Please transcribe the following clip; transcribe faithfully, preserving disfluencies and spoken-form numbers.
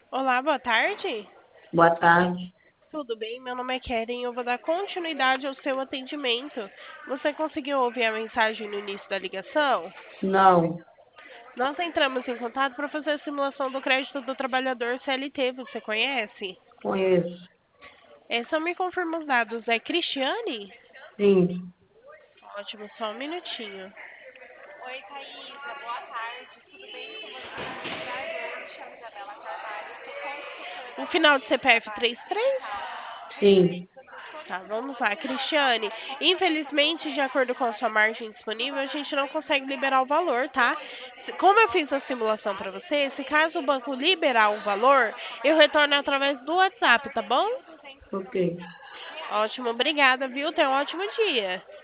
Olá, boa tarde. Boa tarde. Tudo bem? Meu nome é Keren. Eu vou dar continuidade ao seu atendimento. Você conseguiu ouvir a mensagem no início da ligação? Não, Nós entramos em contato para fazer a simulação do crédito do trabalhador C L T. Você conhece? conheço. É, só me confirma os dados. É Cristiane? Sim, Ótimo, só um minutinho. Oi, Thaisa. Boa tarde. Tudo bem com você? Prazer, me chamo Isabela Carvalho. Sou consultora. O final de C P F três três? sim. Tá, vamos lá, Cristiane. Infelizmente, de acordo com a sua margem disponível, a gente não consegue liberar o valor, tá? Se- Como eu fiz a simulação para você, se caso o banco liberar o valor, eu retorno através do WhatsApp, tá bom? Ok. Ótimo, obrigada, viu? Tenha um ótimo dia.